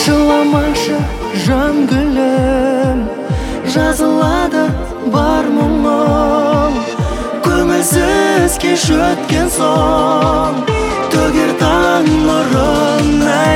Жыламашы жан гүлім, жазылады бар мұңым. Көңілсіз кеш өткен соң, төгер таң нұрын,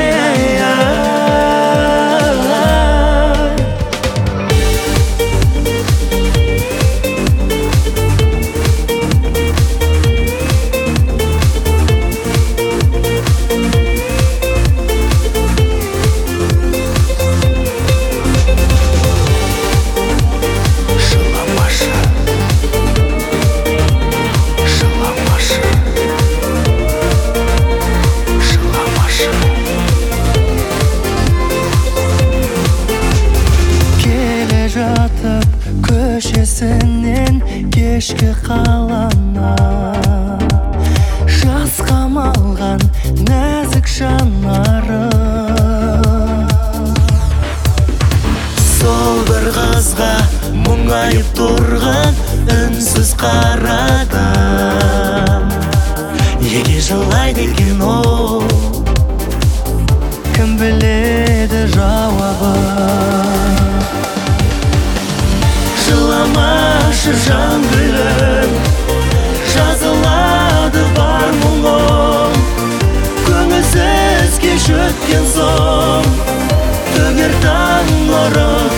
көшесінен кешкі қалана жас қамалған нәзік жанары. Сол бір қызға мұңайып тұрған үнсіз қарадым. Неге жылайды екен ол, кім біледі жауабын. Жыламашы жан гүлім, жазылады бар мұңым. Көңілсіз кеш өткен соң, төгер таң нұрын,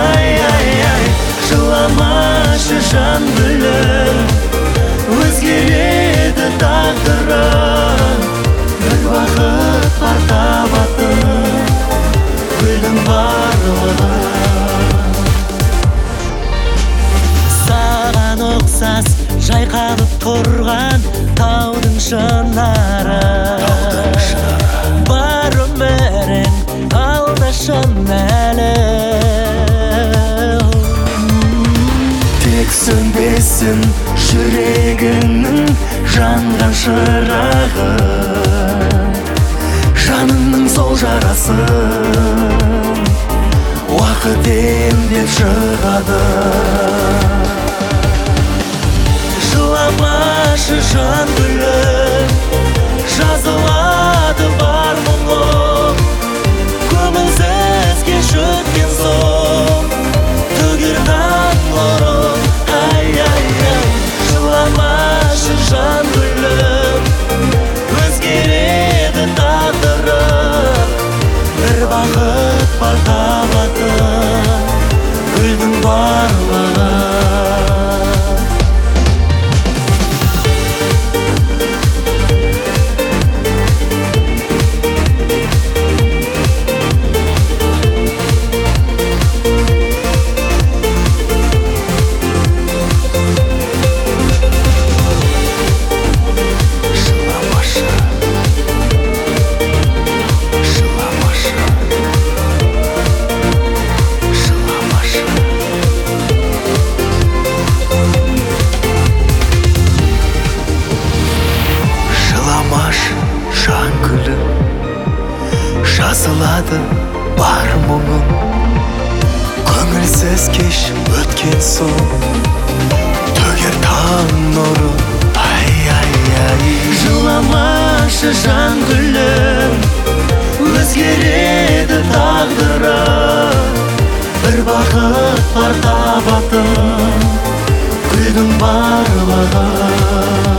Жыламашы жан гүлім, өзгереді тағдырым. Бір бақыт бар табатын, гүлдің барлығы. Ұқсас жайқалып тұрған таудың шынары, бар өмірің алдашын әлі. Тек сөнбесін жүрегіңнің жанған шырағы, жаныңның сол жарасын уақыт емдеп шығады. Жыламашы жан гүлім, жазылады бар мұңым. Көңілсіз кеш өткен соң, төгер таң нұрын, Жыламашы жан гүлім, өзгереді тағдырым. Бір бақыт бар табатын, гүлдің барлығы. Жан гүлім, жазылады бар мұңым. Көңілсіз кеш өткен соң, төгер таң нұрын, Жыламашы жан гүлім, өзгереді тағдырым. Бір бақыт бар табатын, гүлдің барлығы.